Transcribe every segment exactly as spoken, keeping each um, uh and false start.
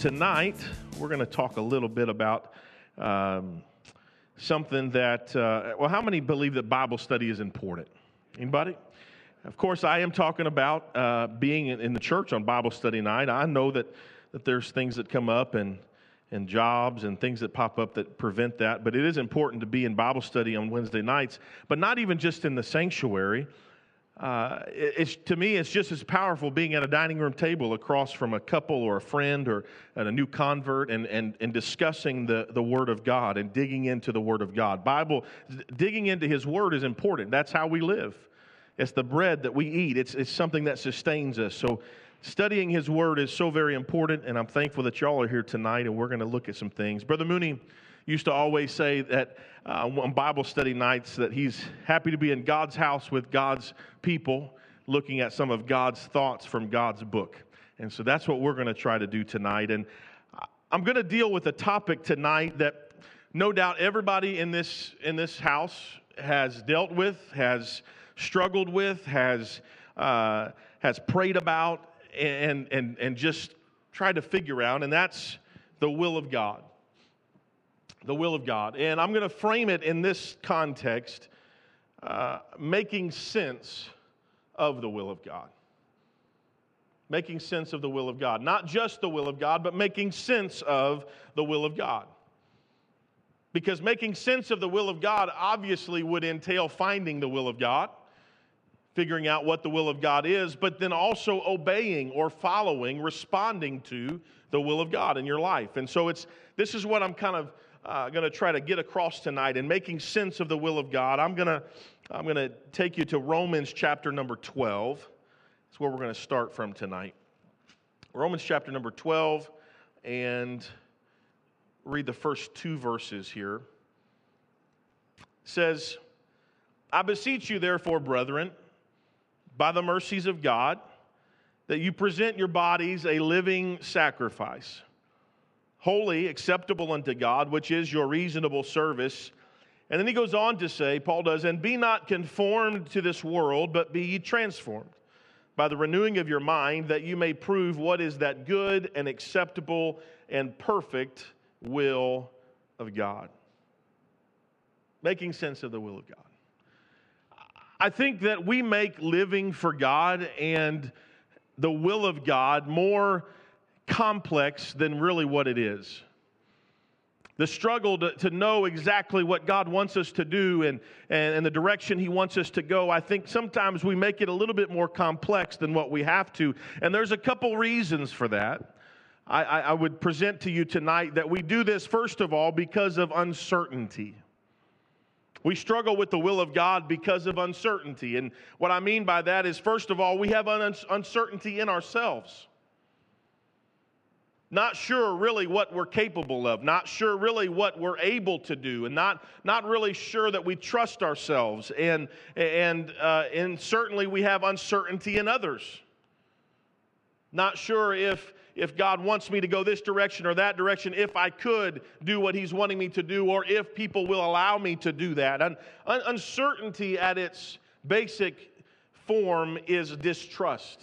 tonight we're going to talk a little bit about um, something that, uh, well, how many believe that Bible study is important? Anybody? Of course, I am talking about uh, being in the church on Bible study night. I know that, that there's things that come up and, and jobs and things that pop up that prevent that, but it is important to be in Bible study on Wednesday nights, but not even just in the sanctuary. Uh, it, it's, to me, it's just as powerful being at a dining room table across from a couple or a friend or a new convert and, and, and discussing the, the Word of God and digging into the Word of God. Bible, digging into His Word is important. That's how we live. It's the bread that we eat. It's, it's something that sustains us. So studying His Word is so very important, and I'm thankful that y'all are here tonight, and we're going to look at some things. Brother Mooney used to always say that uh, on Bible study nights that he's happy to be in God's house with God's people, looking at some of God's thoughts from God's book. And so that's what we're going to try to do tonight. And I'm going to deal with a topic tonight that no doubt everybody in this in this house has dealt with, has struggled with, has uh, has prayed about, and and and just tried to figure out, and that's the will of God. The will of God. And I'm going to frame it in this context, uh, making sense of the will of God. Making sense of the will of God. Not just the will of God, but making sense of the will of God. Because making sense of the will of God obviously would entail finding the will of God, figuring out what the will of God is, but then also obeying or following, responding to the will of God in your life. And so it's this is what I'm kind of Uh, going to try to get across tonight in making sense of the will of God. I'm going to I'm going to take you to Romans chapter number twelve. That's where we're going to start from tonight. Romans chapter number twelve, and read the first two verses here. It says, I beseech you therefore, brethren, by the mercies of God, that you present your bodies a living sacrifice, holy, acceptable unto God, which is your reasonable service. And then he goes on to say, Paul does, and be not conformed to this world, but be ye transformed by the renewing of your mind, that you may prove what is that good and acceptable and perfect will of God. Making sense of the will of God. I think that we make living for God and the will of God more complex than really what it is. The struggle to, to know exactly what God wants us to do and, and, and the direction He wants us to go, I think sometimes we make it a little bit more complex than what we have to. And there's a couple reasons for that. I, I, I would present to you tonight that we do this, first of all, because of uncertainty. We struggle with the will of God because of uncertainty. And what I mean by that is, first of all, we have un- uncertainty in ourselves. Not sure really what we're capable of, not sure really what we're able to do, and not, not really sure that we trust ourselves. And, and, uh, and certainly we have uncertainty in others. Not sure if, if God wants me to go this direction or that direction, if I could do what He's wanting me to do, or if people will allow me to do that. Un, un, uncertainty at its basic form is distrust.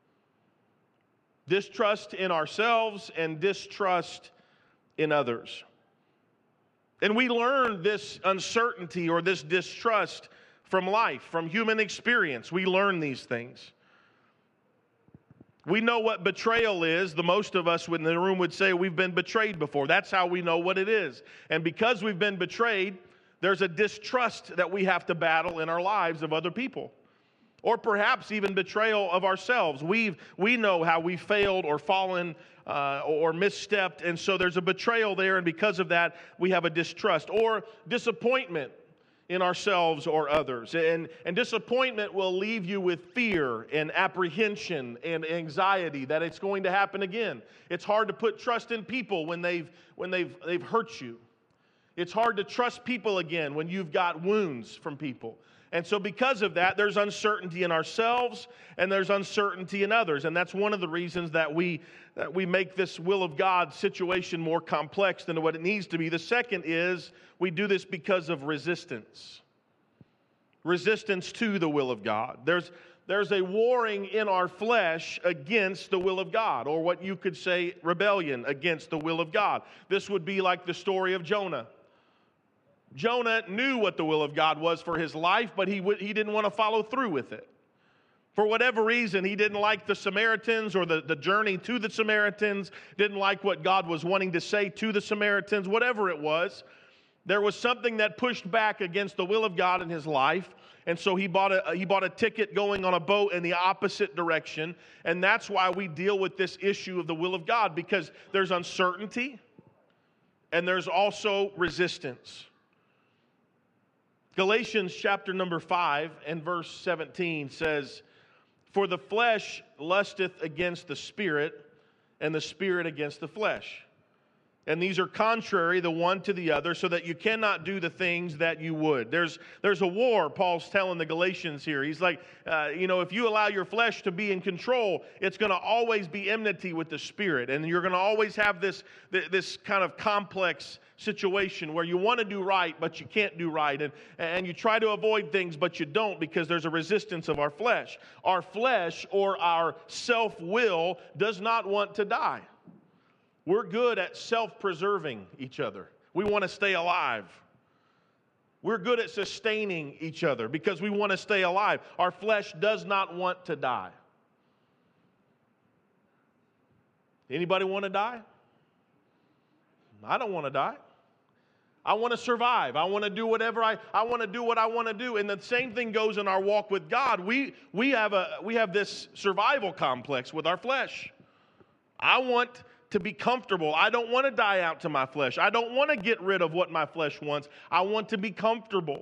Distrust in ourselves and distrust in others. And we learn this uncertainty or this distrust from life, from human experience. We learn these things. We know what betrayal is. The most of us in the room would say we've been betrayed before. That's how we know what it is. And because we've been betrayed, there's a distrust that we have to battle in our lives of other people. Or perhaps even betrayal of ourselves. We've, we know how we failed or fallen uh, or misstepped, and so there's a betrayal there, and because of that, we have a distrust. Or disappointment in ourselves or others. And, and disappointment will leave you with fear and apprehension and anxiety that it's going to happen again. It's hard to put trust in people when they've, when they've, they've hurt you. It's hard to trust people again when you've got wounds from people. And so because of that, there's uncertainty in ourselves and there's uncertainty in others. And that's one of the reasons that we that we make this will of God situation more complex than what it needs to be. The second is we do this because of resistance. Resistance to the will of God. There's there's a warring in our flesh against the will of God, or what you could say rebellion against the will of God. This would be like the story of Jonah. Jonah knew what the will of God was for his life, but he, he didn't want to follow through with it. For whatever reason, he didn't like the Samaritans or the, the journey to the Samaritans, didn't like what God was wanting to say to the Samaritans, whatever it was. There was something that pushed back against the will of God in his life, and so he bought a he bought a ticket going on a boat in the opposite direction, and that's why we deal with this issue of the will of God, because there's uncertainty and there's also resistance. Galatians chapter number five and verse seventeen says, "For the flesh lusteth against the spirit, and the spirit against the flesh. And these are contrary the one to the other, so that you cannot do the things that you would." There's there's a war, Paul's telling the Galatians here. He's like, uh, you know, if you allow your flesh to be in control, it's going to always be enmity with the Spirit. And you're going to always have this, this kind of complex situation where you want to do right, but you can't do right. And, and you try to avoid things, but you don't, because there's a resistance of our flesh. Our flesh, or our self-will, does not want to die. We're good at self-preserving each other. We want to stay alive. We're good at sustaining each other because we want to stay alive. Our flesh does not want to die. Anybody want to die? I don't want to die. I want to survive. I want to do whatever I, I want to do what I want to do. And the same thing goes in our walk with God. We, we, have a, we have this survival complex with our flesh. I want to be comfortable. I don't want to die out to my flesh. I don't want to get rid of what my flesh wants. I want to be comfortable.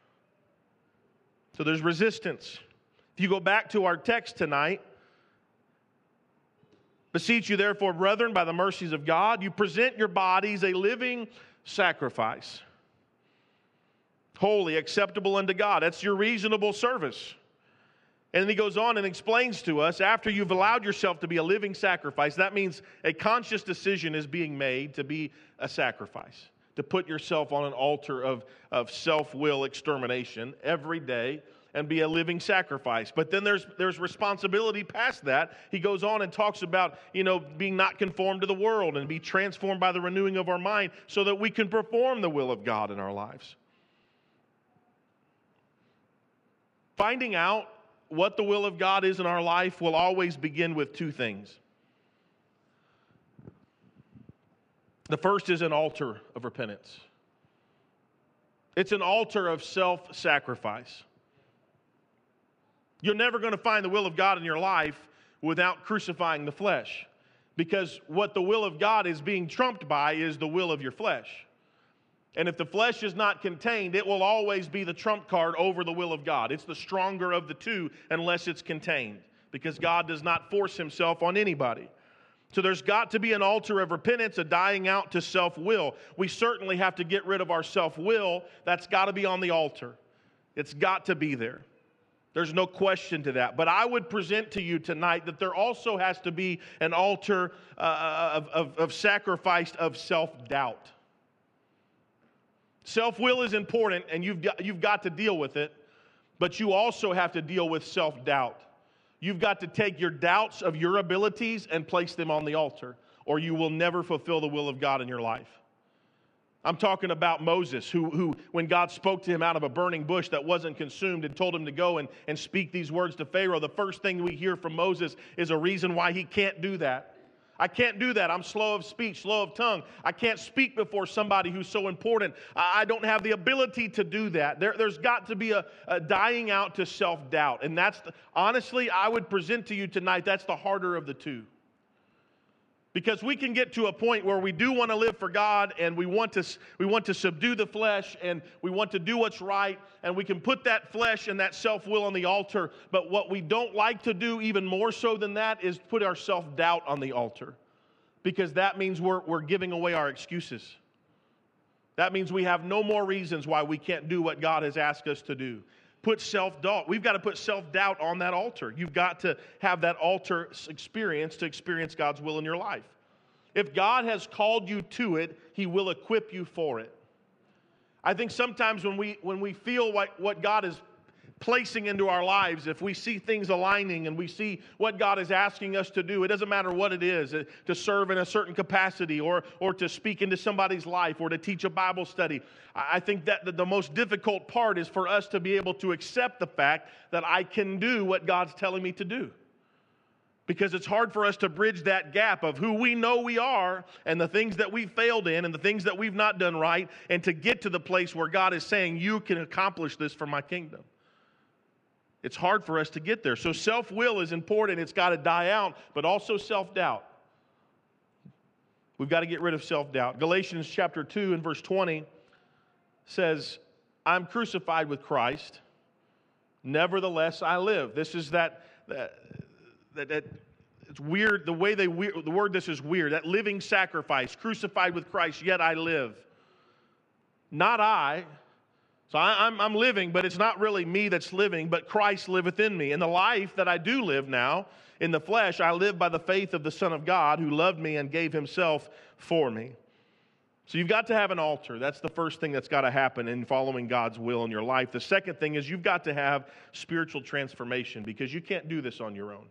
So there's resistance. If you go back to our text tonight, "Beseech you therefore, brethren, by the mercies of God, you present your bodies a living sacrifice, holy, acceptable unto God." That's your reasonable service. And then he goes on and explains to us, after you've allowed yourself to be a living sacrifice, that means a conscious decision is being made to be a sacrifice, to put yourself on an altar of, of self-will extermination every day and be a living sacrifice. But then there's there's responsibility past that. He goes on and talks about, you know, being not conformed to the world and be transformed by the renewing of our mind so that we can perform the will of God in our lives. Finding out what the will of God is in our life will always begin with two things. The first is an altar of repentance. It's an altar of self-sacrifice. You're never going to find the will of God in your life without crucifying the flesh, because what the will of God is being trumped by is the will of your flesh. And if the flesh is not contained, it will always be the trump card over the will of God. It's the stronger of the two unless it's contained, because God does not force himself on anybody. So there's got to be an altar of repentance, a dying out to self-will. We certainly have to get rid of our self-will. That's got to be on the altar. It's got to be there. There's no question to that. But I would present to you tonight that there also has to be an altar uh, of, of, of sacrifice of self-doubt. Self-will is important, and you've got, you've got to deal with it, but you also have to deal with self-doubt. You've got to take your doubts of your abilities and place them on the altar, or you will never fulfill the will of God in your life. I'm talking about Moses, who, who when God spoke to him out of a burning bush that wasn't consumed and told him to go and, and speak these words to Pharaoh, the first thing we hear from Moses is a reason why he can't do that. I can't do that. I'm slow of speech, slow of tongue. I can't speak before somebody who's so important. I don't have the ability to do that. There, there's got to be a, a dying out to self-doubt. And that's, the, honestly, I would present to you tonight, that's the harder of the two. Because we can get to a point where we do want to live for God, and we want to we want to subdue the flesh, and we want to do what's right, and we can put that flesh and that self-will on the altar. But what we don't like to do even more so than that is put our self-doubt on the altar, because that means we're we're giving away our excuses. That means we have no more reasons why we can't do what God has asked us to do. Put self-doubt. We've got to put self-doubt on that altar. You've got to have that altar experience to experience God's will in your life. If God has called you to it, He will equip you for it. I think sometimes when we when we feel like what God has placing into our lives, if we see things aligning and we see what God is asking us to do, it doesn't matter what it is, uh, to serve in a certain capacity or, or to speak into somebody's life or to teach a Bible study. I think that the, the most difficult part is for us to be able to accept the fact that I can do what God's telling me to do. Because it's hard for us to bridge that gap of who we know we are and the things that we've failed in and the things that we've not done right, and to get to the place where God is saying, you can accomplish this for my kingdom. It's hard for us to get there. So self-will is important. It's got to die out, but also self-doubt. We've got to get rid of self-doubt. Galatians chapter two and verse twenty says, I'm crucified with Christ. Nevertheless, I live. This is that, that, that, that it's weird, the way they, the word this is weird, that living sacrifice, crucified with Christ, yet I live. Not I. So I, I'm, I'm living, but it's not really me that's living, but Christ liveth in me. And the life that I do live now in the flesh, I live by the faith of the Son of God who loved me and gave himself for me. So you've got to have an altar. That's the first thing that's got to happen in following God's will in your life. The second thing is you've got to have spiritual transformation, because you can't do this on your own.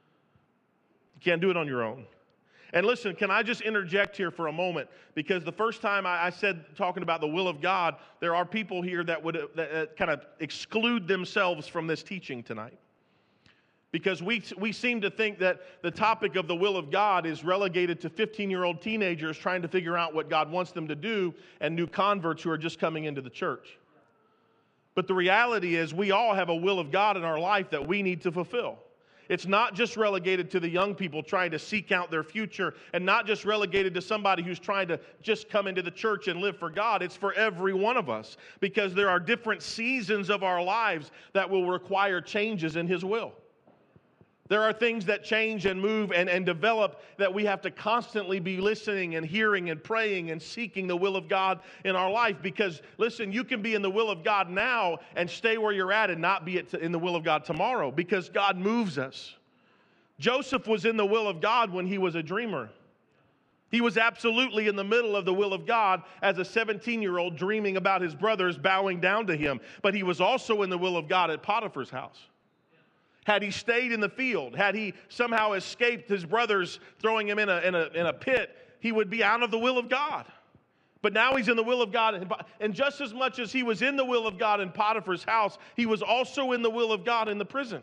You can't do it on your own. And listen, can I just interject here for a moment? Because the first time I, I said, talking about the will of God, there are people here that would uh, that, uh, kind of exclude themselves from this teaching tonight. Because we, we seem to think that the topic of the will of God is relegated to fifteen-year-old teenagers trying to figure out what God wants them to do, and new converts who are just coming into the church. But the reality is we all have a will of God in our life that we need to fulfill. It's not just relegated to the young people trying to seek out their future, and not just relegated to somebody who's trying to just come into the church and live for God. It's for every one of us, because there are different seasons of our lives that will require changes in His will. There are things that change and move and, and develop that we have to constantly be listening and hearing and praying and seeking the will of God in our life. Because, listen, you can be in the will of God now and stay where you're at and not be in the will of God tomorrow, because God moves us. Joseph was in the will of God when he was a dreamer. He was absolutely in the middle of the will of God as a seventeen-year-old dreaming about his brothers bowing down to him. But he was also in the will of God at Potiphar's house. Had he stayed in the field, had he somehow escaped his brothers throwing him in a, in a, in a pit, he would be out of the will of God. But now he's in the will of God. And just as much as he was in the will of God in Potiphar's house, he was also in the will of God in the prison.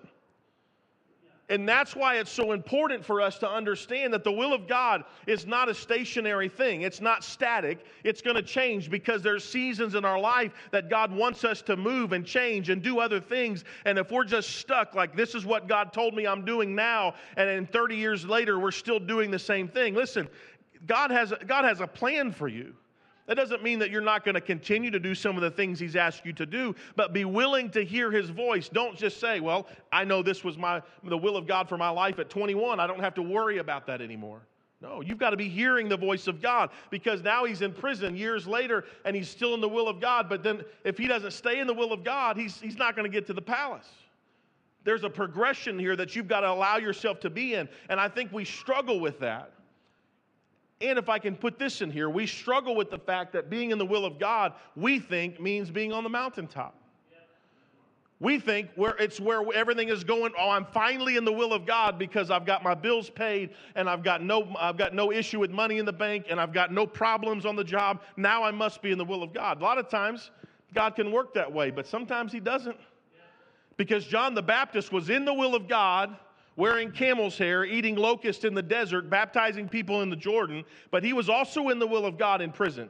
And that's why it's so important for us to understand that the will of God is not a stationary thing. It's not static. It's going to change, because there's seasons in our life that God wants us to move and change and do other things. And if we're just stuck, like this is what God told me I'm doing now, and then thirty years later we're still doing the same thing. Listen, God has, God has a plan for you. That doesn't mean that you're not going to continue to do some of the things He's asked you to do, but be willing to hear His voice. Don't just say, well, I know this was my the will of God for my life at twenty-one. I don't have to worry about that anymore. No, you've got to be hearing the voice of God, because now he's in prison years later and he's still in the will of God. But then if he doesn't stay in the will of God, he's, he's not going to get to the palace. There's a progression here that you've got to allow yourself to be in, and I think we struggle with that. And if I can put this in here, we struggle with the fact that being in the will of God, we think, means being on the mountaintop. We think where it's where everything is going, oh, I'm finally in the will of God because I've got my bills paid and I've got no I've got no issue with money in the bank and I've got no problems on the job. Now I must be in the will of God. A lot of times God can work that way, but sometimes He doesn't. Because John the Baptist was in the will of God, wearing camel's hair, eating locusts in the desert, baptizing people in the Jordan, but he was also in the will of God in prison.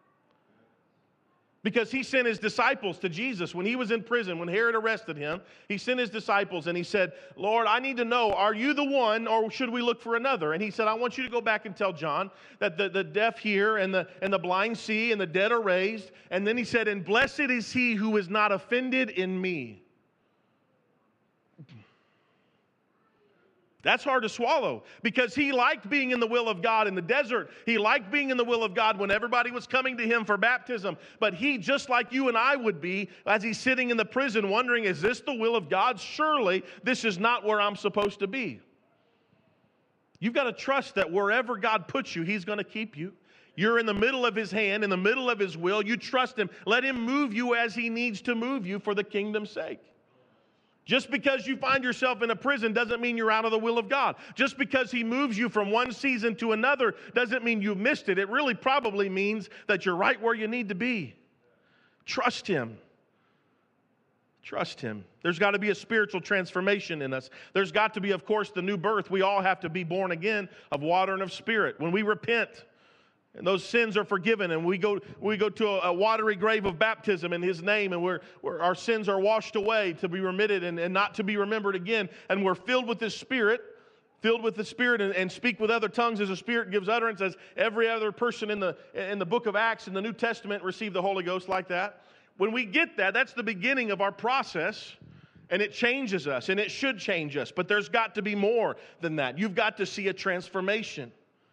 Because he sent his disciples to Jesus when he was in prison, when Herod arrested him. He sent his disciples and he said, Lord, I need to know, are you the one or should we look for another? And he said, I want you to go back and tell John that the, the deaf hear and the, and the blind see and the dead are raised. And then he said, and blessed is he who is not offended in me. That's hard to swallow, because he liked being in the will of God in the desert. He liked being in the will of God when everybody was coming to him for baptism. But he, just like you and I would be, as he's sitting in the prison wondering, is this the will of God? Surely this is not where I'm supposed to be. You've got to trust that wherever God puts you, He's going to keep you. You're in the middle of His hand, in the middle of His will. You trust Him. Let Him move you as He needs to move you for the kingdom's sake. Just because you find yourself in a prison doesn't mean you're out of the will of God. Just because he moves you from one season to another doesn't mean you missed it. It really probably means that you're right where you need to be. Trust him. Trust him. There's got to be a spiritual transformation in us. There's got to be, of course, the new birth. We all have to be born again of water and of spirit. When we repent, and those sins are forgiven, and we go we go to a, a watery grave of baptism in his name, and we're, we're, our sins are washed away to be remitted and, and not to be remembered again, and we're filled with his Spirit, filled with the Spirit, and, and speak with other tongues as the Spirit gives utterance, as every other person in the, in the book of Acts in the New Testament received the Holy Ghost like that. When we get that, that's the beginning of our process, and it changes us, and it should change us. But there's got to be more than that. You've got to see a transformation.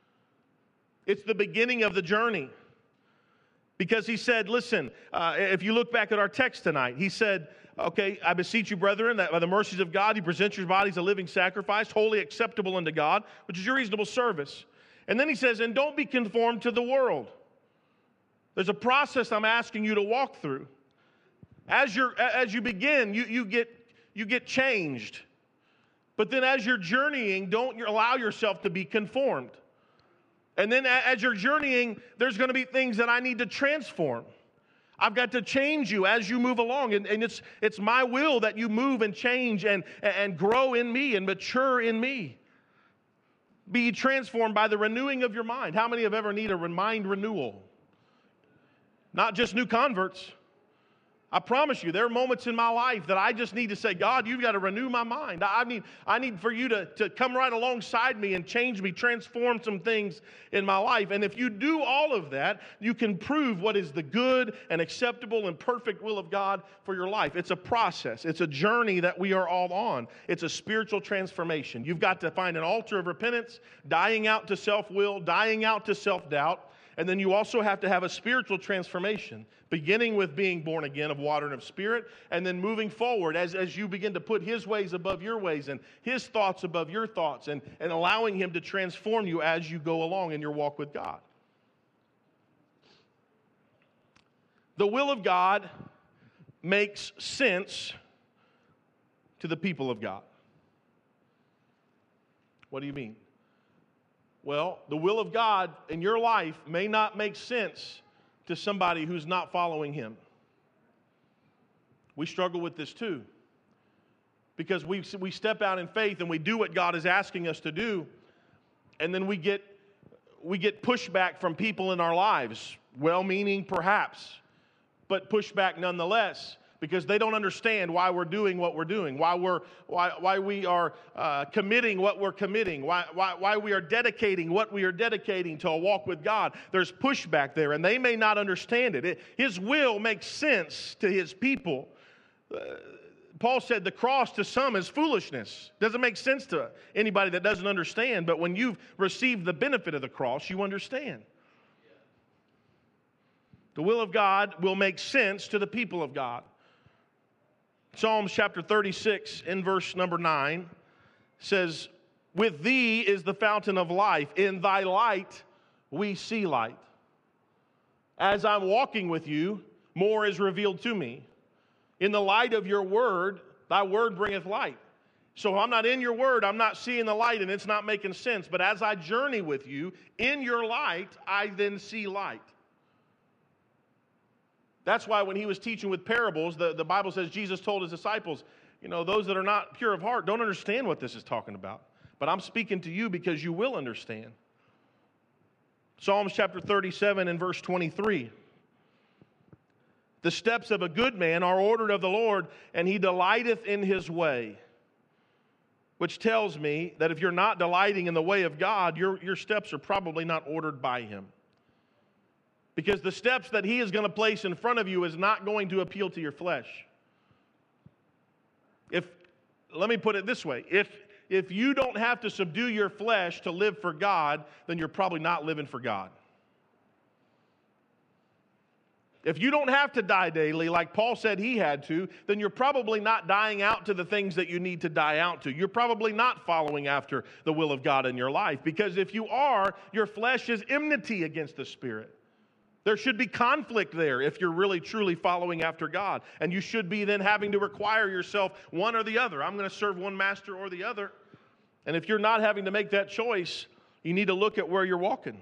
It's the beginning of the journey. Because he said, listen, uh, if you look back at our text tonight, he said, okay, I beseech you, brethren, that by the mercies of God, you present your bodies a living sacrifice, wholly acceptable unto God, which is your reasonable service. And then he says, and don't be conformed to the world. There's a process I'm asking you to walk through. As you're as you begin, you, you get you get changed. But then as you're journeying, don't allow yourself to be conformed. And then as you're journeying, there's going to be things that I need to transform. I've got to change you as you move along. And, and it's it's my will that you move and change and, and grow in me and mature in me. Be transformed by the renewing of your mind. How many have ever need a mind renewal? Not just new converts. I promise you, there are moments in my life that I just need to say, God, you've got to renew my mind. I need, I need for you to, to come right alongside me and change me, transform some things in my life. And if you do all of that, you can prove what is the good and acceptable and perfect will of God for your life. It's a process. It's a journey that we are all on. It's a spiritual transformation. You've got to find an altar of repentance, dying out to self-will, dying out to self-doubt. And then you also have to have a spiritual transformation, beginning with being born again of water and of spirit, and then moving forward as, as you begin to put his ways above your ways and his thoughts above your thoughts, and, and allowing him to transform you as you go along in your walk with God. The will of God makes sense to the people of God. What do you mean? Well, the will of God in your life may not make sense to somebody who's not following him. We struggle with this too. Because we, we step out in faith and we do what God is asking us to do, and then we get, we get pushback from people in our lives, well-meaning perhaps, but pushback nonetheless. Because they don't understand why we're doing what we're doing, why we're why why we are uh, committing what we're committing, why why why we are dedicating what we are dedicating to a walk with God. There's pushback there, and they may not understand it. it his will makes sense to his people. Uh, Paul said the cross to some is foolishness. Doesn't make sense to anybody that doesn't understand. But when you've received the benefit of the cross, you understand. The will of God will make sense to the people of God. Psalms chapter thirty-six in verse number nine says, with thee is the fountain of life. In thy light we see light. As I'm walking with you, more is revealed to me. In the light of your word, thy word bringeth light. So I'm not in your word, I'm not seeing the light, and it's not making sense. But as I journey with you, in your light, I then see light. That's why when he was teaching with parables, the, the Bible says Jesus told his disciples, you know, those that are not pure of heart don't understand what this is talking about. But I'm speaking to you because you will understand. Psalms chapter thirty-seven and verse twenty-three. The steps of a good man are ordered of the Lord, and he delighteth in his way. Which tells me that if you're not delighting in the way of God, your, your steps are probably not ordered by him. Because the steps that he is going to place in front of you is not going to appeal to your flesh. If, let me put it this way, if, if you don't have to subdue your flesh to live for God, then you're probably not living for God. If you don't have to die daily, like Paul said he had to, then you're probably not dying out to the things that you need to die out to. You're probably not following after the will of God in your life. Because if you are, your flesh is enmity against the Spirit. There should be conflict there if you're really truly following after God. And you should be then having to require yourself one or the other. I'm going to serve one master or the other. And if you're not having to make that choice, you need to look at where you're walking.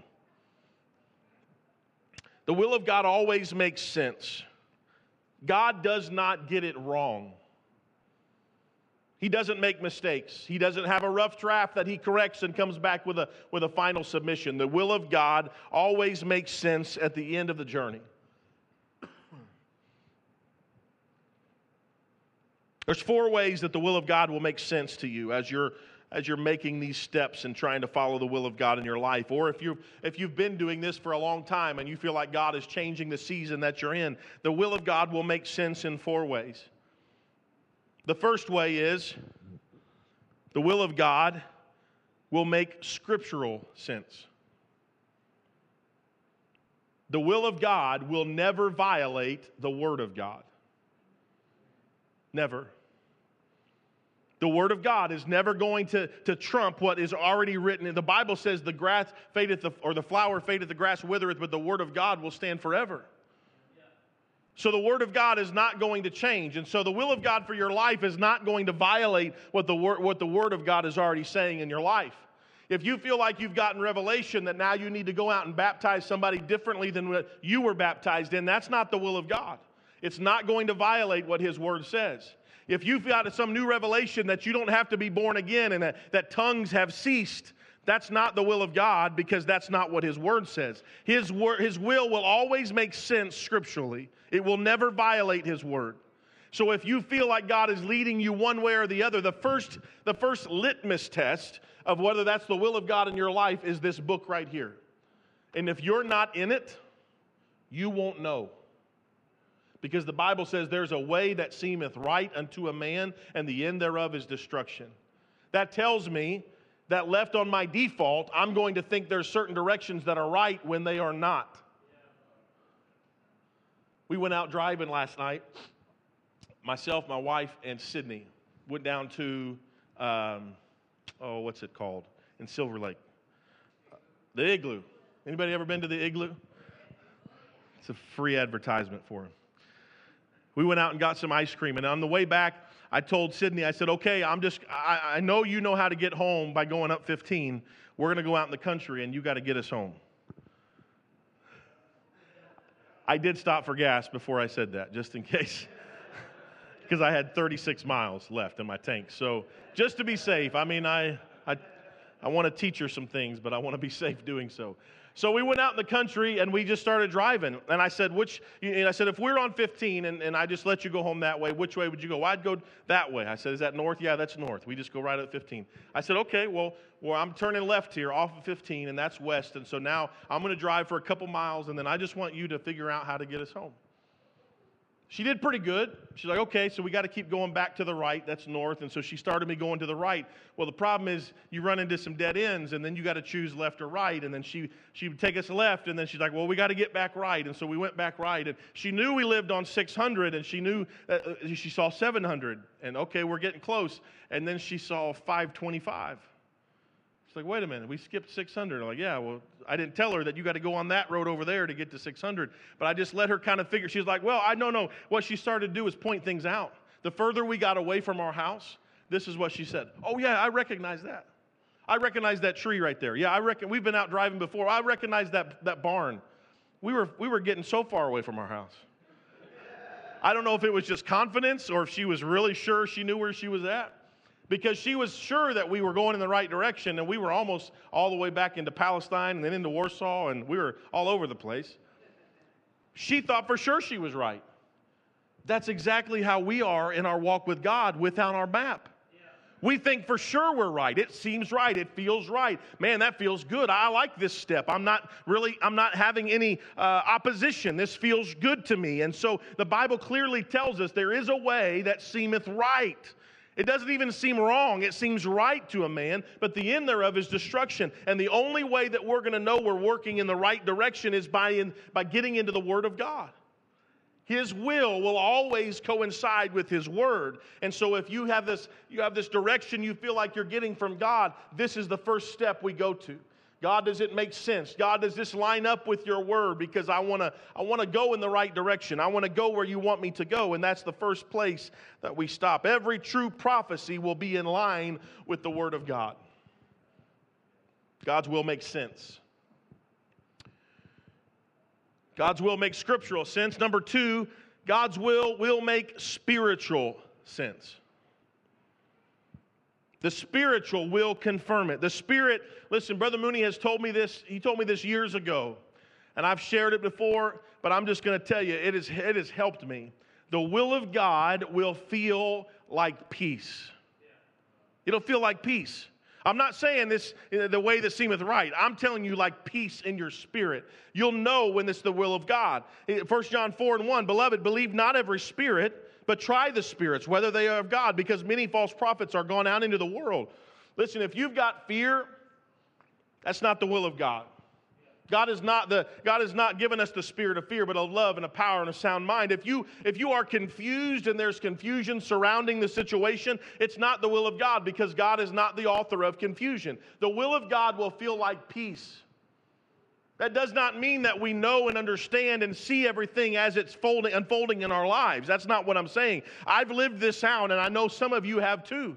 The will of God always makes sense. God does not get it wrong. He doesn't make mistakes. He doesn't have a rough draft that he corrects and comes back with a, with a final submission. The will of God always makes sense at the end of the journey. There's four ways that the will of God will make sense to you as you're as you're making these steps and trying to follow the will of God in your life. Or if you if you've been doing this for a long time and you feel like God is changing the season that you're in, the will of God will make sense in four ways. The first way is the will of God will make scriptural sense. The will of God will never violate the Word of God. Never. The Word of God is never going to, to trump what is already written. The Bible says the grass fadeth, the, or the flower fadeth, the grass withereth, but the Word of God will stand forever. So the Word of God is not going to change. And so the will of God for your life is not going to violate what the, word, what the Word of God is already saying in your life. If you feel like you've gotten revelation that now you need to go out and baptize somebody differently than what you were baptized in, that's not the will of God. It's not going to violate what His Word says. If you've got some new revelation that you don't have to be born again and that, that tongues have ceased, that's not the will of God, because that's not what His Word says. His, word, His will will always make sense scripturally. It will never violate His Word. So if you feel like God is leading you one way or the other, the first, the first litmus test of whether that's the will of God in your life is this book right here. And if you're not in it, you won't know. Because the Bible says there's a way that seemeth right unto a man, and the end thereof is destruction. That tells me that left on my default, I'm going to think there's certain directions that are right when they are not. We went out driving last night. Myself, my wife, and Sydney went down to, um, oh, what's it called? In Silver Lake. The Igloo. Anybody ever been to the Igloo? It's a free advertisement for them. We went out and got some ice cream, and on the way back, I told Sydney, I said, okay, I'm just, I, I know you know how to get home by going up fifteen. We're going to go out in the country, and you got to get us home. I did stop for gas before I said that, just in case, because I had thirty-six miles left in my tank. So just to be safe, I mean, I, I, I want to teach her some things, but I want to be safe doing so. So we went out in the country and we just started driving. And I said, which, and I said, if we're on fifteen and, and I just let you go home that way, which way would you go? Well, I'd go that way. I said, is that north? Yeah, that's north. We just go right at fifteen. I said, okay, well, well, I'm turning left here off of fifteen, and that's west. And so now I'm going to drive for a couple miles, and then I just want you to figure out how to get us home. She did pretty good. She's like, okay, so we got to keep going back to the right. That's north. And so she started me going to the right. Well, the problem is you run into some dead ends, and then you got to choose left or right. And then she, she would take us left, and then she's like, well, we got to get back right. And so we went back right. And she knew we lived on six hundred, and she knew that she saw seven hundred. And okay, we're getting close. And then she saw five twenty-five. She's like, wait a minute, we skipped six hundred. I'm like, yeah, well, I didn't tell her that you got to go on that road over there to get to six hundred. But I just let her kind of figure. She was like, well, I don't know. What she started to do is point things out. The further we got away from our house, this is what she said. Oh, yeah, I recognize that. I recognize that tree right there. Yeah, I reckon we've been out driving before. I recognize that, that barn. We were, we were getting so far away from our house. I don't know if it was just confidence or if she was really sure she knew where she was at. Because she was sure that we were going in the right direction, and we were almost all the way back into Palestine and then into Warsaw, and we were all over the place. She thought for sure she was right. That's exactly how we are in our walk with God without our map. We think for sure we're right. It seems right. It feels right. Man, that feels good. I like this step. I'm not really, I'm not having any uh, opposition. This feels good to me. And so the Bible clearly tells us there is a way that seemeth right. It doesn't even seem wrong. It seems right to a man, but the end thereof is destruction. And the only way that we're going to know we're working in the right direction is by, in, by getting into the Word of God. His will will always coincide with His Word. And so if you have this, you have this direction you feel like you're getting from God, this is the first step we go to. God, does it make sense? God, does this line up with your word? Because I want to I want to go in the right direction. I want to go where you want me to go. And that's the first place that we stop. Every true prophecy will be in line with the word of God. God's will makes sense. God's will makes scriptural sense. Number two, God's will will make spiritual sense. The spiritual will confirm it. The Spirit, listen, Brother Mooney has told me this, he told me this years ago, and I've shared it before, but I'm just going to tell you, it, is, it has helped me. The will of God will feel like peace. It'll feel like peace. I'm not saying this the way that seemeth right. I'm telling you like peace in your spirit. You'll know when it's the will of God. First John four and one, Beloved, believe not every spirit, but try the spirits, whether they are of God, because many false prophets are gone out into the world. Listen, if you've got fear, that's not the will of God. God is not the God has not given us the spirit of fear, but of love and a power and a sound mind. If you if you are confused and there's confusion surrounding the situation, it's not the will of God, because God is not the author of confusion. The will of God will feel like peace. That does not mean that we know and understand and see everything as it's folding, unfolding in our lives. That's not what I'm saying. I've lived this out, and I know some of you have too.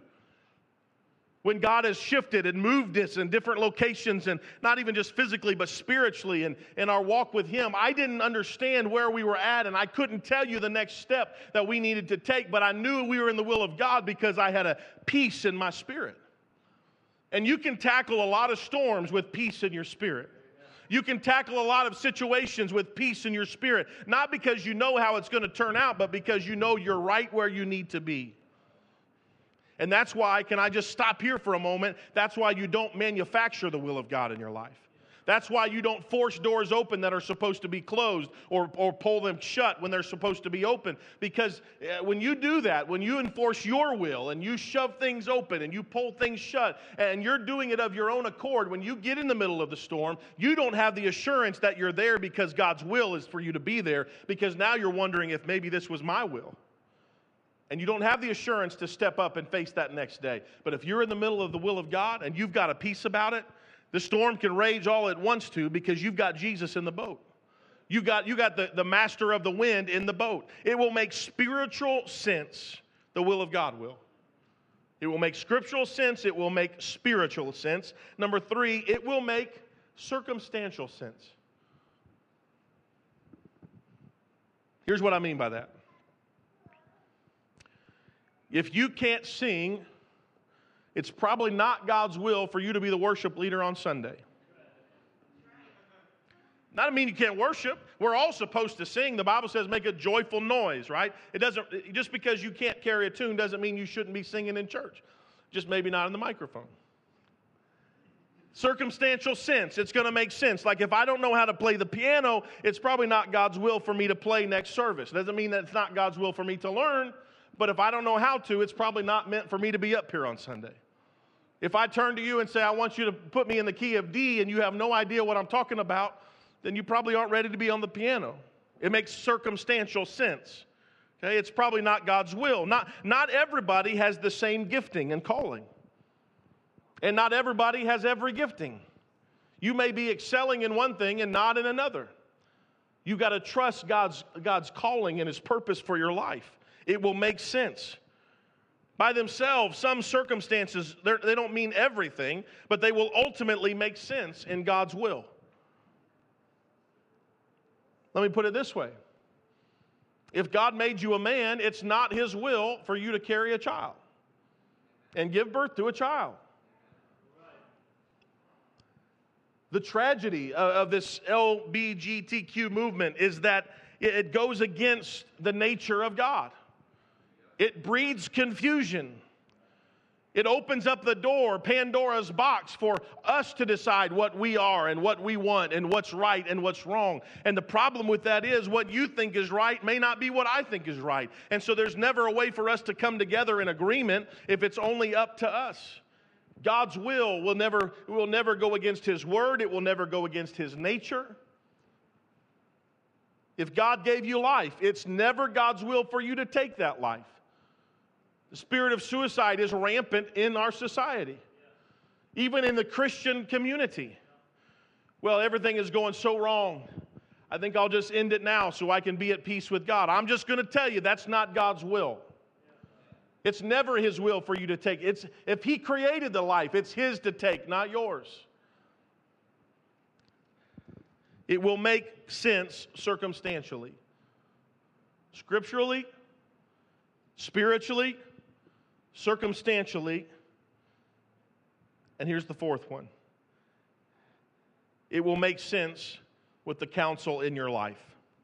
When God has shifted and moved us in different locations, and not even just physically, but spiritually, and in our walk with Him, I didn't understand where we were at, and I couldn't tell you the next step that we needed to take, but I knew we were in the will of God because I had a peace in my spirit. And you can tackle a lot of storms with peace in your spirit. You can tackle a lot of situations with peace in your spirit, not because you know how it's going to turn out, but because you know you're right where you need to be. And that's why, can I just stop here for a moment? That's why you don't manufacture the will of God in your life. That's why you don't force doors open that are supposed to be closed, or, or pull them shut when they're supposed to be open. Because when you do that, when you enforce your will and you shove things open and you pull things shut and you're doing it of your own accord, when you get in the middle of the storm, you don't have the assurance that you're there because God's will is for you to be there, because now you're wondering if maybe this was my will. And you don't have the assurance to step up and face that next day. But if you're in the middle of the will of God and you've got a peace about it, the storm can rage all it wants to, because you've got Jesus in the boat. You got, you got the, the master of the wind in the boat. It will make spiritual sense. The will of God will. It will make scriptural sense. It will make spiritual sense. Number three, it will make circumstantial sense. Here's what I mean by that. If you can't sing, it's probably not God's will for you to be the worship leader on Sunday. Not to mean you can't worship. We're all supposed to sing. The Bible says make a joyful noise, right? It doesn't, just because you can't carry a tune doesn't mean you shouldn't be singing in church. Just maybe not in the microphone. Circumstantial sense. It's going to make sense. Like if I don't know how to play the piano, it's probably not God's will for me to play next service. Doesn't mean that it's not God's will for me to learn. But if I don't know how to, it's probably not meant for me to be up here on Sunday. If I turn to you and say, I want you to put me in the key of D, and you have no idea what I'm talking about, then you probably aren't ready to be on the piano. It makes circumstantial sense. Okay? It's probably not God's will. Not, not everybody has the same gifting and calling. And not everybody has every gifting. You may be excelling in one thing and not in another. You've got to trust God's, God's calling and His purpose for your life. It will make sense. By themselves, some circumstances, they don't mean everything, but they will ultimately make sense in God's will. Let me put it this way. If God made you a man, it's not His will for you to carry a child and give birth to a child. The tragedy of this L G B T Q movement is that it goes against the nature of God. It breeds confusion. It opens up the door, Pandora's box, for us to decide what we are and what we want and what's right and what's wrong. And the problem with that is what you think is right may not be what I think is right. And so there's never a way for us to come together in agreement if it's only up to us. God's will will never, will never go against His word. It will never go against His nature. If God gave you life, it's never God's will for you to take that life. The spirit of suicide is rampant in our society, even in the Christian community. Well, everything is going so wrong. I think I'll just end it now so I can be at peace with God. I'm just going to tell you that's not God's will. It's never His will for you to take. It's if He created the life, it's His to take, not yours. It will make sense circumstantially, scripturally, spiritually, circumstantially. And here's the fourth one. It will make sense with the counsel in your life.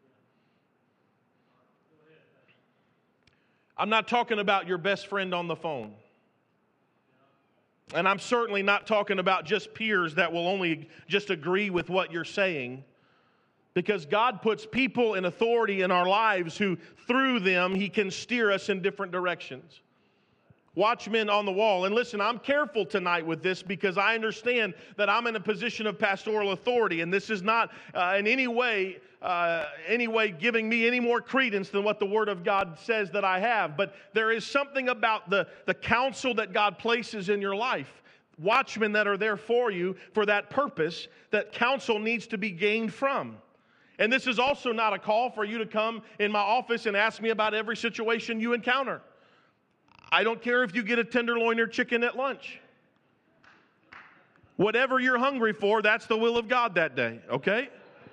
I'm not talking about your best friend on the phone. And I'm certainly not talking about just peers that will only just agree with what you're saying. Because God puts people in authority in our lives who, through them, He can steer us in different directions. Watchmen on the wall. And listen, I'm careful tonight with this because I understand that I'm in a position of pastoral authority, and this is not uh, in any way, uh, any way giving me any more credence than what the Word of God says that I have. But there is something about the, the counsel that God places in your life. Watchmen that are there for you for that purpose, that counsel needs to be gained from. And this is also not a call for you to come in my office and ask me about every situation you encounter. I don't care if you get a tenderloin or chicken at lunch. Whatever you're hungry for, that's the will of God that day, okay?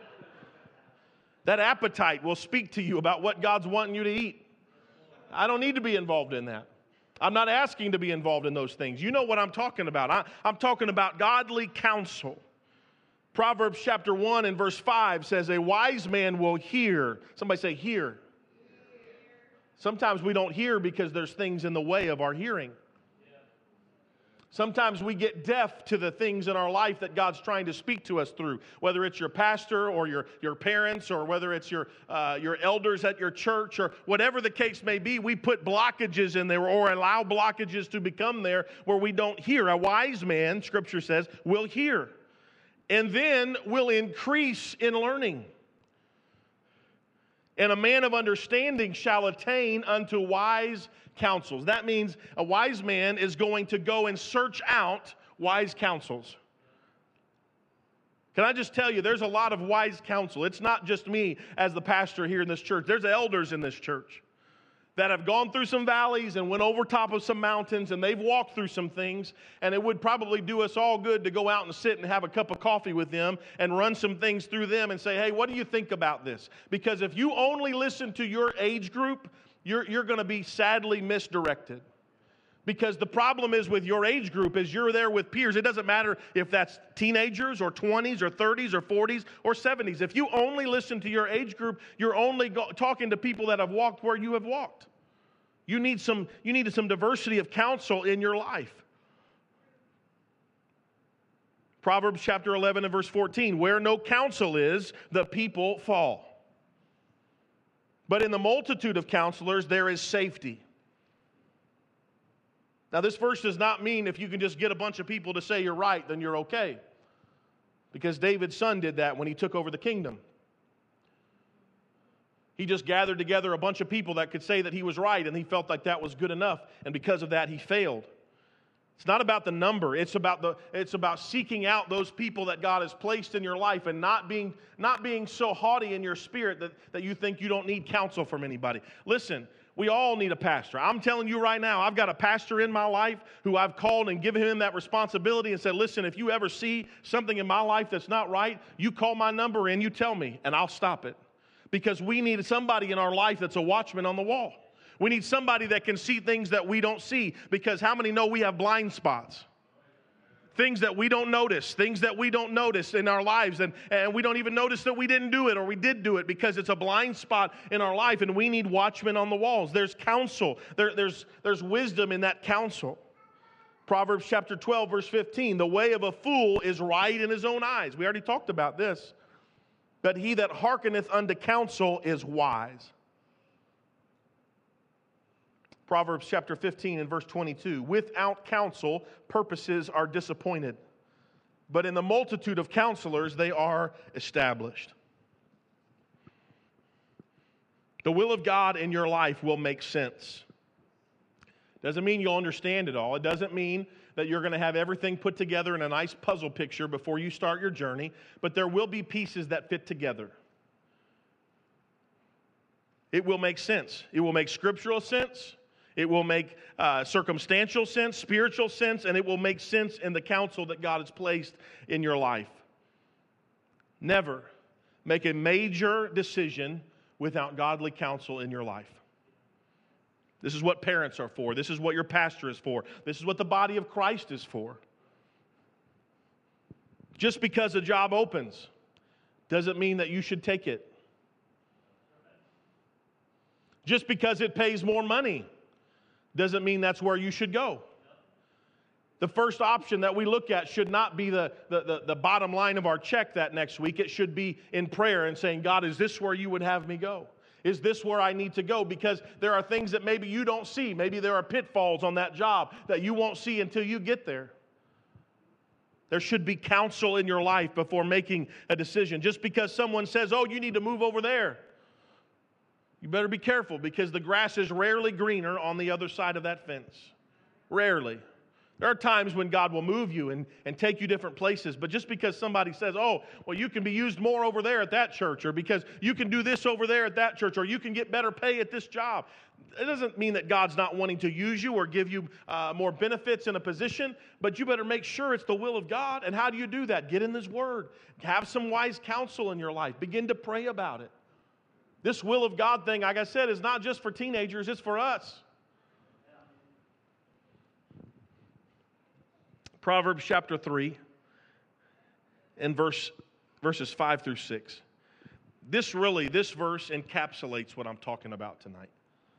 That appetite will speak to you about what God's wanting you to eat. I don't need to be involved in that. I'm not asking to be involved in those things. You know what I'm talking about. I, I'm talking about godly counsel. Proverbs chapter one and verse five says, a wise man will hear. Somebody say, hear. Sometimes we don't hear because there's things in the way of our hearing. Sometimes we get deaf to the things in our life that God's trying to speak to us through, whether it's your pastor or your, your parents or whether it's your, uh, your elders at your church or whatever the case may be. We put blockages in there or allow blockages to become there where we don't hear. A wise man, Scripture says, will hear and then will increase in learning. And a man of understanding shall attain unto wise counsels. That means a wise man is going to go and search out wise counsels. Can I just tell you, there's a lot of wise counsel. It's not just me as the pastor here in this church. There's elders in this church that have gone through some valleys and went over top of some mountains, and they've walked through some things, and it would probably do us all good to go out and sit and have a cup of coffee with them and run some things through them and say, hey, what do you think about this? Because if you only listen to your age group, you're, you're going to be sadly misdirected. Because the problem is with your age group is you're there with peers. It doesn't matter if that's teenagers or twenties or thirties or forties or seventies. If you only listen to your age group, you're only go- talking to people that have walked where you have walked. You need some, you need some diversity of counsel in your life. Proverbs chapter eleven and verse fourteen, where no counsel is, the people fall. But in the multitude of counselors, there is safety. Now, this verse does not mean if you can just get a bunch of people to say you're right, then you're okay. Because David's son did that when he took over the kingdom. He just gathered together a bunch of people that could say that he was right, and he felt like that was good enough, and because of that, he failed. It's not about the number. It's about the. It's about seeking out those people that God has placed in your life and not being, not being so haughty in your spirit that, that you think you don't need counsel from anybody. Listen, we all need a pastor. I'm telling you right now, I've got a pastor in my life who I've called and given him that responsibility and said, listen, if you ever see something in my life that's not right, you call my number and you tell me, and I'll stop it. Because we need somebody in our life that's a watchman on the wall. We need somebody that can see things that we don't see. Because how many know we have blind spots? Things that we don't notice, things that we don't notice in our lives, and, and we don't even notice that we didn't do it or we did do it because it's a blind spot in our life, and we need watchmen on the walls. There's counsel. There, there's, there's wisdom in that counsel. Proverbs chapter twelve, verse fifteen, the way of a fool is right in his own eyes. We already talked about this. But he that hearkeneth unto counsel is wise. Proverbs chapter fifteen and verse twenty-two, without counsel, purposes are disappointed, but in the multitude of counselors they are established. The will of God in your life will make sense. Doesn't mean you'll understand it all. It doesn't mean that you're going to have everything put together in a nice puzzle picture before you start your journey, but there will be pieces that fit together. It will make sense. It will make scriptural sense. It will make uh, circumstantial sense, spiritual sense, and it will make sense in the counsel that God has placed in your life. Never make a major decision without godly counsel in your life. This is what parents are for. This is what your pastor is for. This is what the body of Christ is for. Just because a job opens doesn't mean that you should take it. Just because it pays more money doesn't mean that's where you should go. The first option that we look at should not be the, the, the, the bottom line of our check that next week. It should be in prayer and saying, God, is this where you would have me go? Is this where I need to go? Because there are things that maybe you don't see. Maybe there are pitfalls on that job that you won't see until you get there. There should be counsel in your life before making a decision. Just because someone says, oh, you need to move over there, you better be careful, because the grass is rarely greener on the other side of that fence. Rarely. There are times when God will move you and, and take you different places, but just because somebody says, oh, well, you can be used more over there at that church, or because you can do this over there at that church, or you can get better pay at this job, it doesn't mean that God's not wanting to use you or give you uh, more benefits in a position, but you better make sure it's the will of God. And how do you do that? Get in His Word. Have some wise counsel in your life. Begin to pray about it. This will of God thing, like I said, is not just for teenagers, it's for us. Proverbs chapter three and verse, verses five through six. This really, this verse encapsulates what I'm talking about tonight.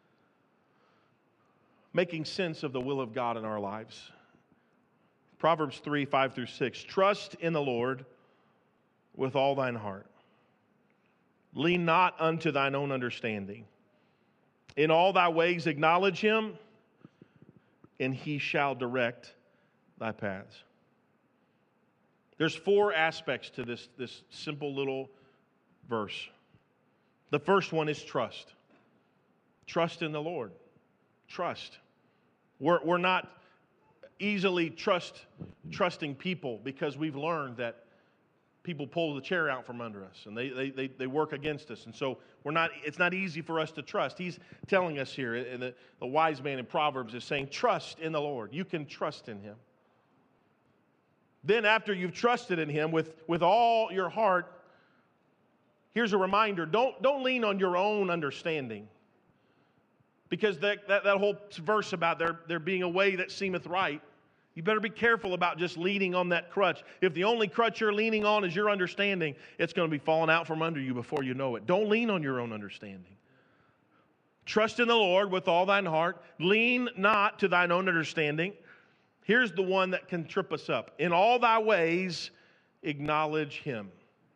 Making sense of the will of God in our lives. Proverbs three, five through six. Trust in the Lord with all thine heart. Lean not unto thine own understanding. In all thy ways acknowledge Him, and He shall direct thy paths. There's four aspects to this, this simple little verse. The first one is trust. Trust in the Lord. Trust. We're, we're not easily trust trusting people because we've learned that people pull the chair out from under us and they, they, they, they work against us. And so we're not, it's not easy for us to trust. He's telling us here, and the, the wise man in Proverbs is saying, trust in the Lord. You can trust in Him. Then after you've trusted in Him with, with all your heart, here's a reminder, don't, don't lean on your own understanding. Because that, that, that whole verse about there, there being a way that seemeth right, you better be careful about just leaning on that crutch. If the only crutch you're leaning on is your understanding, it's going to be falling out from under you before you know it. Don't lean on your own understanding. Trust in the Lord with all thine heart. Lean not to thine own understanding. Here's the one that can trip us up. In all thy ways, acknowledge Him.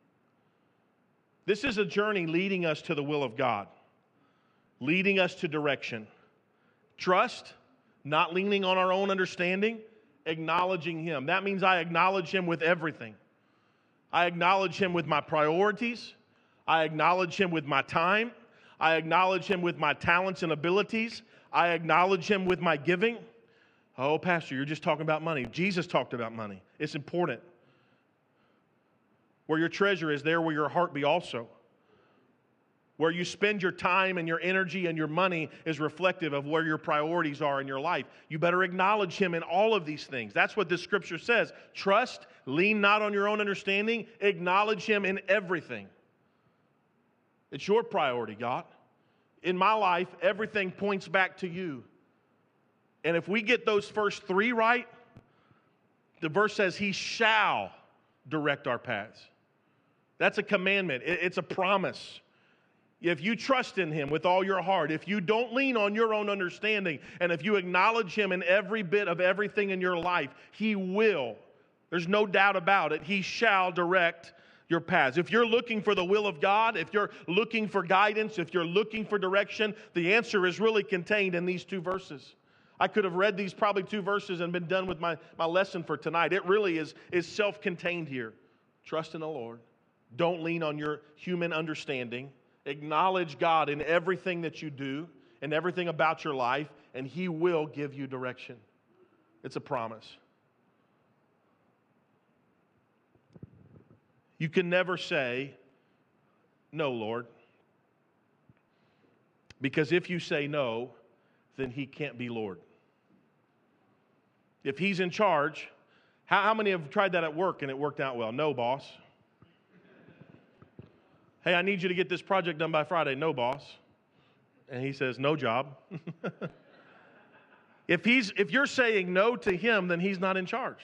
This is a journey leading us to the will of God, leading us to direction. Trust, not leaning on our own understanding, acknowledging Him. That means I acknowledge Him with everything. I acknowledge Him with my priorities. I acknowledge Him with my time. I acknowledge Him with my talents and abilities. I acknowledge Him with my giving. Oh, Pastor, you're just talking about money. Jesus talked about money. It's important. Where your treasure is, there will your heart be also. Where you spend your time and your energy and your money is reflective of where your priorities are in your life. You better acknowledge Him in all of these things. That's what this scripture says. Trust, lean not on your own understanding, acknowledge Him in everything. It's your priority, God. In my life, everything points back to You. And if we get those first three right, the verse says He shall direct our paths. That's a commandment. It's a promise. If you trust in Him with all your heart, if you don't lean on your own understanding, and if you acknowledge Him in every bit of everything in your life, He will. There's no doubt about it. He shall direct your paths. If you're looking for the will of God, if you're looking for guidance, if you're looking for direction, the answer is really contained in these two verses. I could have read these probably two verses and been done with my, my lesson for tonight. It really is, is self-contained here. Trust in the Lord. Don't lean on your human understanding. Acknowledge God in everything that you do and everything about your life, and He will give you direction. It's a promise. You can never say, no, Lord. Because if you say no, then he can't be Lord. If he's in charge, how, how many have tried that at work and it worked out well? No, boss. Hey, I need you to get this project done by Friday. No, boss. And he says, no job. If he's if you're saying no to him, then he's not in charge.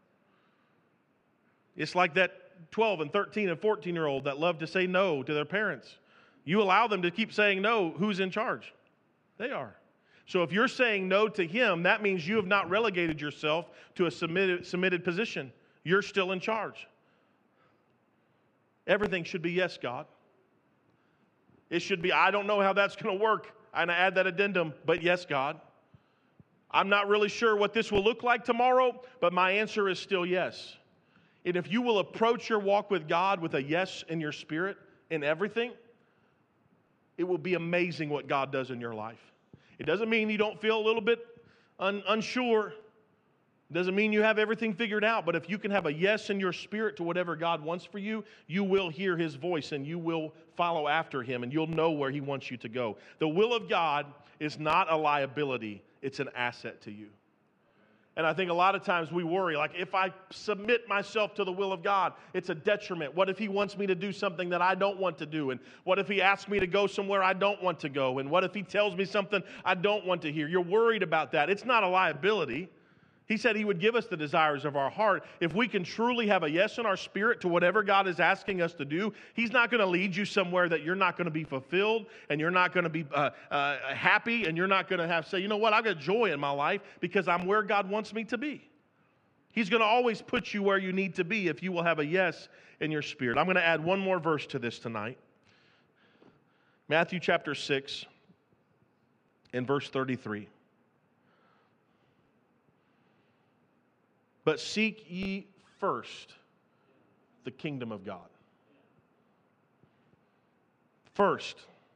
It's like that twelve and thirteen and fourteen year old that love to say no to their parents. You allow them to keep saying no, who's in charge? They are. So if you're saying no to him, that means you have not relegated yourself to a submitted, submitted position. You're still in charge. Everything should be yes, God. It should be, I don't know how that's going to work. And I add that addendum, but yes, God. I'm not really sure what this will look like tomorrow, but my answer is still yes. And if you will approach your walk with God with a yes in your spirit in everything, it will be amazing what God does in your life. It doesn't mean you don't feel a little bit un- unsure. It doesn't mean you have everything figured out. But if you can have a yes in your spirit to whatever God wants for you, you will hear his voice and you will follow after him and you'll know where he wants you to go. The will of God is not a liability. It's an asset to you. And I think a lot of times we worry, like if I submit myself to the will of God, it's a detriment. What if he wants me to do something that I don't want to do? And what if he asks me to go somewhere I don't want to go? And what if he tells me something I don't want to hear? You're worried about that. It's not a liability. He said he would give us the desires of our heart. If we can truly have a yes in our spirit to whatever God is asking us to do, he's not going to lead you somewhere that you're not going to be fulfilled and you're not going to be uh, uh, happy and you're not going to have say, you know what, I've got joy in my life because I'm where God wants me to be. He's going to always put you where you need to be if you will have a yes in your spirit. I'm going to add one more verse to this tonight. Matthew chapter six and verse thirty-three. But seek ye first the kingdom of God. First.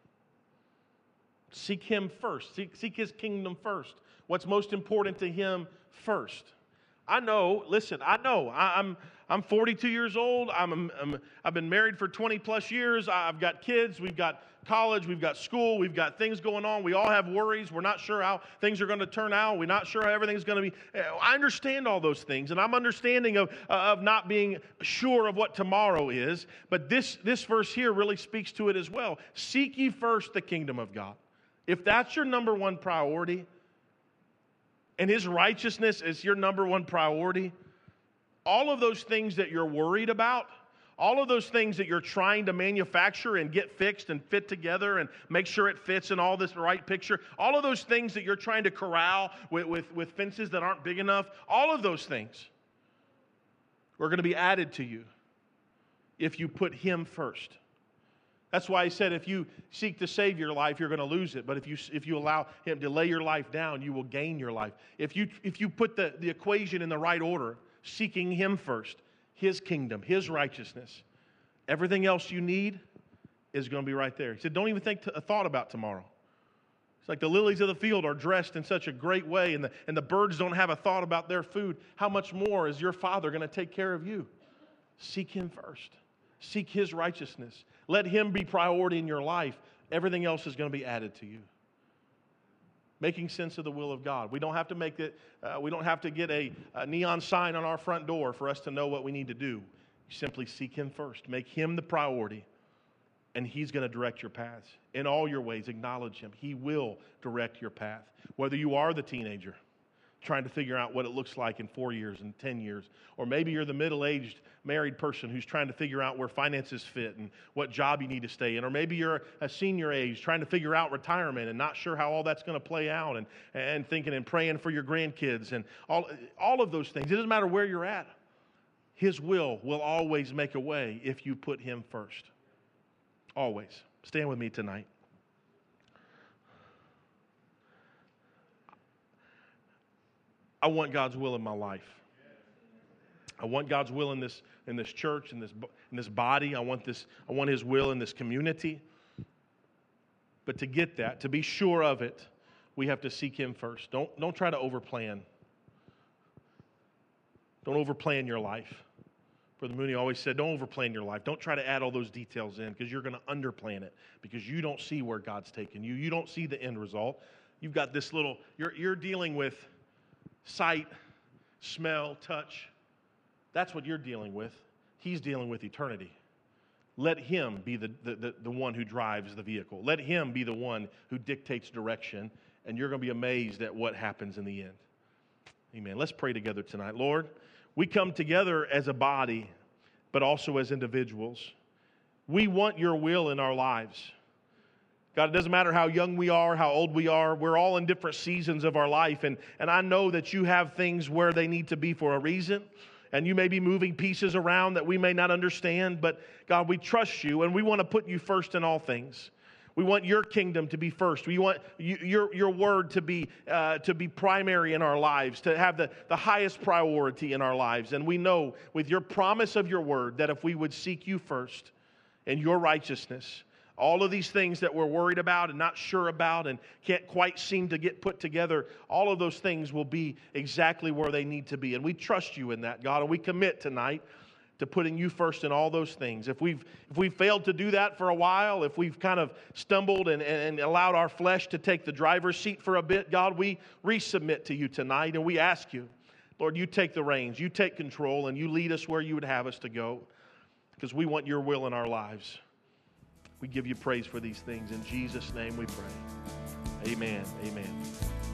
Seek him first. Seek, seek his kingdom first. What's most important to him first. I know, listen, I know. I, I'm I'm forty-two years old. I'm, I'm, I've been married for twenty plus years. I've got kids. We've got college. We've got school. We've got things going on. We all have worries. We're not sure how things are going to turn out. We're not sure how everything's going to be. I understand all those things, and I'm understanding of, uh, of not being sure of what tomorrow is. But this, this verse here really speaks to it as well. Seek ye first the kingdom of God. If that's your number one priority, and his righteousness is your number one priority, all of those things that you're worried about, all of those things that you're trying to manufacture and get fixed and fit together and make sure it fits in all this right picture, all of those things that you're trying to corral with, with, with fences that aren't big enough, all of those things are going to be added to you if you put him first. That's why he said if you seek to save your life, you're going to lose it. But if you if you allow him to lay your life down, you will gain your life. If you if you put the, the equation in the right order, seeking him first, his kingdom, his righteousness, everything else you need is going to be right there. He said, don't even think a thought about tomorrow. It's like the lilies of the field are dressed in such a great way, and the, and the birds don't have a thought about their food. How much more is your Father going to take care of you? Seek him first. Seek his righteousness. Let him be priority in your life. Everything else is going to be added to you. Making sense of the will of God. We don't have to make it. Uh, we don't have to get a, a neon sign on our front door for us to know what we need to do. You simply seek him first. Make him the priority, and he's going to direct your paths. In all your ways, acknowledge him. He will direct your path. Whether you are the teenager trying to figure out what it looks like in four years and ten years. Or maybe you're the middle-aged married person who's trying to figure out where finances fit and what job you need to stay in. Or maybe you're a senior age trying to figure out retirement and not sure how all that's going to play out and, and thinking and praying for your grandkids and all, all of those things. It doesn't matter where you're at. His will will always make a way if you put him first. Always. Stand with me tonight. I want God's will in my life. I want God's will in this in this church, in this in this body. I want this. I want his will in this community. But to get that, to be sure of it, we have to seek him first. Don't don't try to overplan. Don't overplan your life. Brother Mooney always said, don't overplan your life. Don't try to add all those details in because you're going to underplan it because you don't see where God's taken you. You don't see the end result. You've got this little, you're, you're dealing with sight, smell, touch. That's what you're dealing with. He's dealing with eternity. Let him be the, the, the, the one who drives the vehicle. Let him be the one who dictates direction, and you're going to be amazed at what happens in the end. Amen. Let's pray together tonight. Lord, we come together as a body, but also as individuals. We want your will in our lives. God, it doesn't matter how young we are, how old we are. We're all in different seasons of our life, and, and I know that you have things where they need to be for a reason. And you may be moving pieces around that we may not understand, but God, we trust you, and we want to put you first in all things. We want your kingdom to be first. We want you, your, your word to be, uh, to be primary in our lives, to have the, the highest priority in our lives. And we know with your promise of your word that if we would seek you first and your righteousness, all of these things that we're worried about and not sure about and can't quite seem to get put together, all of those things will be exactly where they need to be. And we trust you in that, God, and we commit tonight to putting you first in all those things. If we've if we've failed to do that for a while, if we've kind of stumbled and, and allowed our flesh to take the driver's seat for a bit, God, we resubmit to you tonight, and we ask you, Lord, you take the reins, you take control, and you lead us where you would have us to go, because we want your will in our lives. We give you praise for these things. In Jesus' name we pray. Amen. Amen.